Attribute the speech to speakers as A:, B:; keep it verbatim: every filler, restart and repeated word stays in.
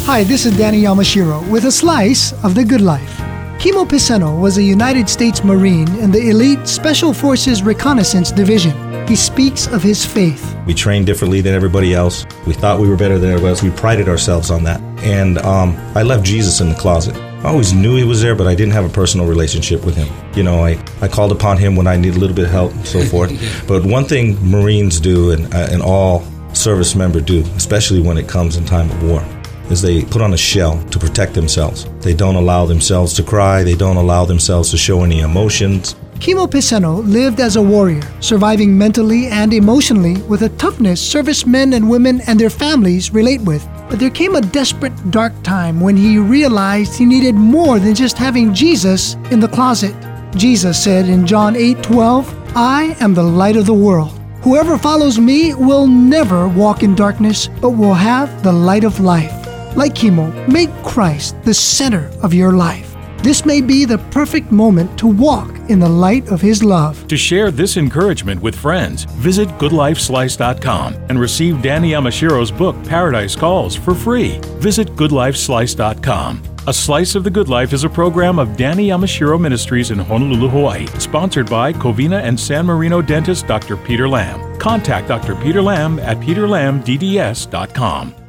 A: Hi, this is Danny Yamashiro with a slice of the good life. Kimo Pisano was a United States Marine in the Elite Special Forces Reconnaissance Division. He speaks of his faith.
B: We trained differently than everybody else. We thought we were better than everybody else. We prided ourselves on that. And um, I left Jesus in the closet. I always knew he was there, but I didn't have a personal relationship with him. You know, I, I called upon him when I needed a little bit of help and so forth. But one thing Marines do, and, uh, and all service members do, especially when it comes in time of war, is they put on a shell to protect themselves. They don't allow themselves to cry. They don't allow themselves to show any emotions.
A: Kimo Pisano lived as a warrior, surviving mentally and emotionally with a toughness servicemen and women and their families relate with. But there came a desperate, dark time when he realized he needed more than just having Jesus in the closet. Jesus said in John eight twelve, "I am the light of the world. Whoever follows me will never walk in darkness, but will have the light of life." Like Kimo, make Christ the center of your life. This may be the perfect moment to walk in the light of His love.
C: To share this encouragement with friends, visit good life slice dot com and receive Danny Yamashiro's book, Paradise Calls, for free. Visit good life slice dot com. A Slice of the Good Life is a program of Danny Yamashiro Ministries in Honolulu, Hawaii, sponsored by Covina and San Marino dentist Doctor Peter Lamb. Contact Doctor Peter Lamb at peter lamb d d s dot com.